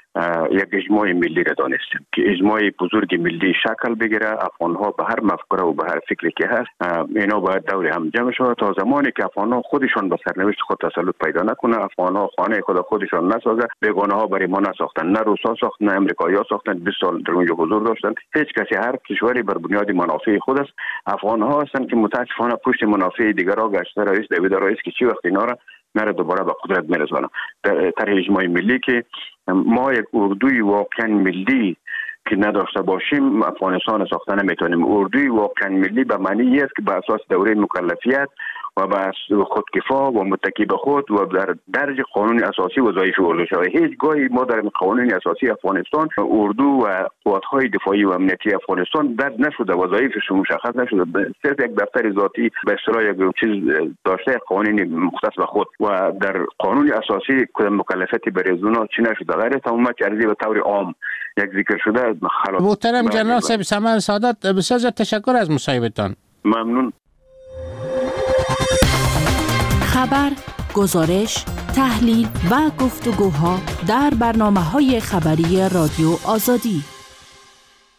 یک اجماع ملی را دانستیم که اجماع بزرگ ملی شکل بگیره. افغان‌ها به هر مفکوره و به هر فکری که هست اینا باید دور هم جمع شود تا زمانی که افغان‌ها خودشان به سرنوشت خود تسلط پیدا نکنه، افغان‌ها خانه خودشان نسازه، بیگانه‌ها برای ما نساختن، نه روسا ساختن، نه امریکایی‌ها ساختن، 20 سال در اونجا حضور داشتن. هیچ کسی، هر کشوری بر بنیاد منافع خود است. افغان‌ها هستند که متأسفانه پشت منافع دیگران گشته. رئیس دوید رئیس که چی وقت اینا را نره دوباره به قدرت میرسونه. در اجماع ملی که ما یک اردوی واقعا ملی که نداشته باشیم افغانستان ساخته نمیتونیم. اردوی واقعا ملی به معنی است که به اساس دوره مکلفیت و به خودکفا و متکی به خود و در درج قانون اساسی وظایف اردو شده. هیچ گاهی ما در قانون اساسی افغانستان اردو و قوات‌های دفاعی و امنیتی افغانستان درج نشده، وظایفشون مشخص نشده، صرف یک دفتر ذاتی به اصطلاح یک چیز داشته، قوانین مختص به خود و در قانون اساسی کدام مکلفیتی برای زونا چی نشده. غیر تمام چرزی به طور عام یک ذکر شده. محترم جنرال صاحب سمر سعادت، بسیار تشکر از مصاحبتان. ممنون. خبر، گزارش، تحلیل و گفتگوها در برنامه‌های خبری رادیو آزادی.